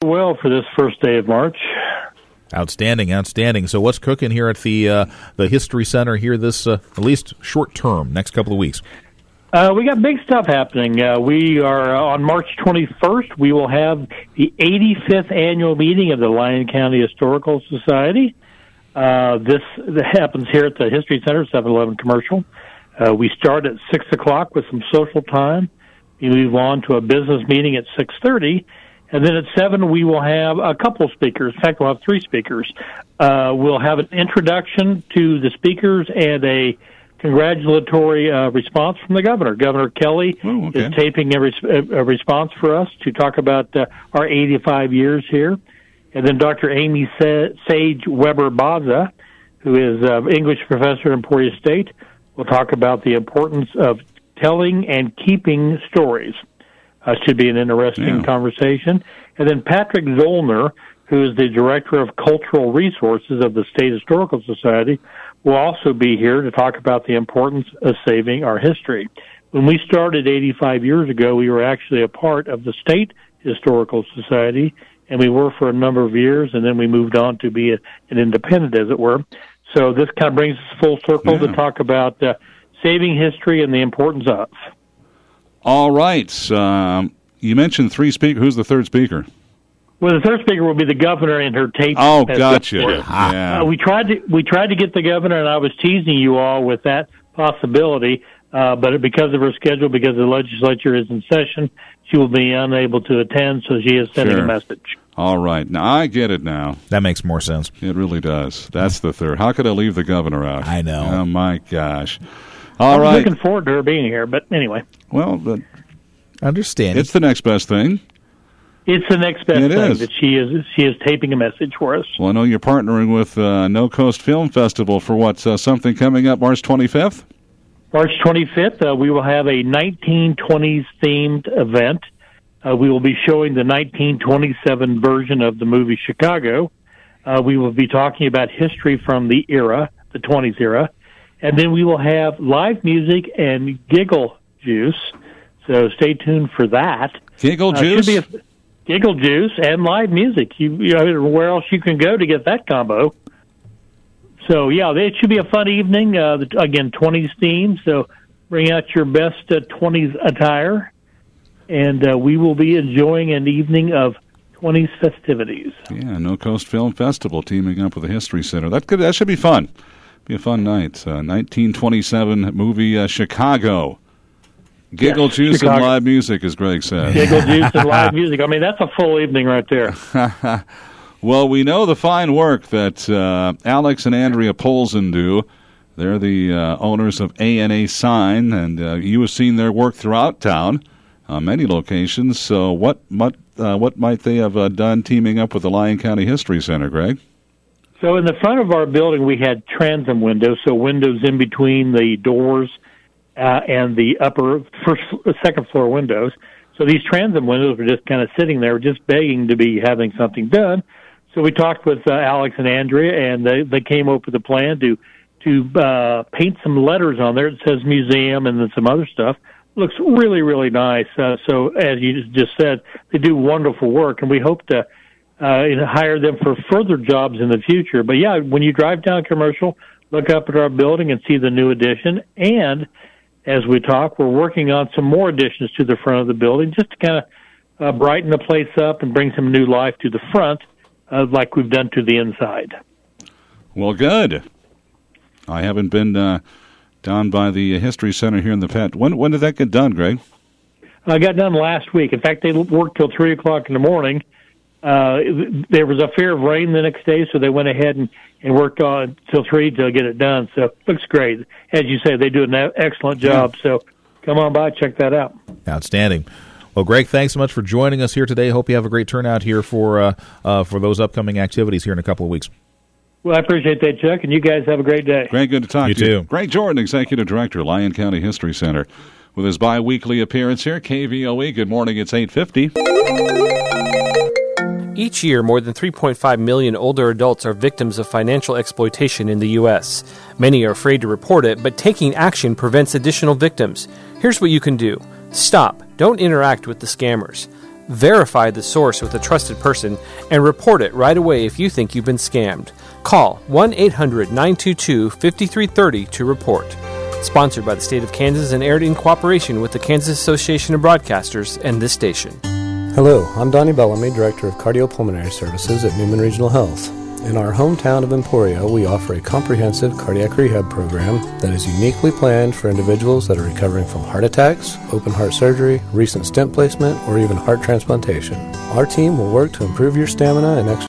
well for this first day of March. Outstanding. So what's cooking here at the History Center here this, at least short term, next couple of weeks? We got big stuff happening. We are on March 21st. We will have the 85th annual meeting of the Lyon County Historical Society. This happens here at the History Center, 711 Commercial. We start at 6 o'clock with some social time. We move on to a business meeting at 6:30. And then at 7, we will have a couple speakers. In fact, we'll have 3 speakers. We'll have an introduction to the speakers and a congratulatory response from the governor. Governor Kelly is taping a response for us to talk about our 85 years here. And then Dr. Amy Sage Weber-Baza, who is an English professor at Emporia State, will talk about the importance of telling and keeping stories. Should be an interesting conversation. And then Patrick Zollner, who is the Director of Cultural Resources of the State Historical Society, will also be here to talk about the importance of saving our history. When we started 85 years ago, we were actually a part of the State Historical Society, and we were for a number of years, and then we moved on to be an independent, as it were. So this kind of brings us full circle to talk about saving history and the importance of. All right. You mentioned 3 speakers. Who's the third speaker? Well, the third speaker will be the governor and her tape. Oh, gotcha. Yeah. We tried to get the governor, and I was teasing you all with that possibility, but because of her schedule, because the legislature is in session, she will be unable to attend, so she is sending a message. All right. Now, I get it now. That makes more sense. It really does. That's the third. How could I leave the governor out? I know. Oh, my gosh. I'm looking forward to her being here, but anyway. Well, understand. It's the next best thing. It's the next best thing that she is taping a message for us. Well, I know you're partnering with No Coast Film Festival for something coming up March 25th? March 25th, we will have a 1920s themed event. We will be showing the 1927 version of the movie Chicago. We will be talking about history from the era, the 20s era. And then we will have live music and giggle juice. So stay tuned for that. Giggle juice? Should be giggle juice and live music. You know, where else you can go to get that combo? So, yeah, it should be a fun evening. Again, 20s theme. So bring out your best 20s attire. And we will be enjoying an evening of 20s festivities. Yeah, No Coast Film Festival teaming up with the History Center. That should be fun. Be a fun night. 1927 movie Chicago. Giggle juice Chicago. And live music, as Greg said. Giggle juice and live music. I mean, that's a full evening right there. Well, we know the fine work that Alex and Andrea Polzin do. They're the owners of A&A Sign, and you have seen their work throughout town, many locations. So what might they have done teaming up with the Lyon County History Center, Greg? So in the front of our building, we had transom windows, so windows in between the doors and the second floor windows. So these transom windows were just kind of sitting there, just begging to be having something done. So we talked with Alex and Andrea, and they came up with a plan to paint some letters on there. It says museum and then some other stuff. Looks really, really nice. So as you just said, they do wonderful work, and we hope to hire them for further jobs in the future. But yeah, when you drive down Commercial, look up at our building and see the new addition. And as we talk, we're working on some more additions to the front of the building just to kind of brighten the place up and bring some new life to the front, like we've done to the inside. Well, good. I haven't been down by the History Center here in the Pet. When did that get done, Greg? I got done last week. In fact, they worked till 3 o'clock in the morning. There was a fear of rain the next day, so they went ahead and worked on till 3 to get it done. So it looks great. As you say, they do an excellent job. Yeah. So come on by, check that out. Outstanding. Well, Greg, thanks so much for joining us here today. Hope you have a great turnout here for those upcoming activities here in a couple of weeks. Well, I appreciate that, Chuck, and you guys have a great day. Greg, good to talk to you. You too. Greg Jordan, Executive Director, Lyon County History Center, with his bi-weekly appearance here, KVOE. Good morning, it's 8:50. Each year, more than 3.5 million older adults are victims of financial exploitation in the U.S. Many are afraid to report it, but taking action prevents additional victims. Here's what you can do. Stop. Don't interact with the scammers. Verify the source with a trusted person and report it right away if you think you've been scammed. Call 1-800-922-5330 to report. Sponsored by the state of Kansas and aired in cooperation with the Kansas Association of Broadcasters and this station. Hello, I'm Donnie Bellamy, Director of Cardiopulmonary Services at Newman Regional Health. In our hometown of Emporia, we offer a comprehensive cardiac rehab program that is uniquely planned for individuals that are recovering from heart attacks, open heart surgery, recent stent placement, or even heart transplantation. Our team will work to improve your stamina and exercise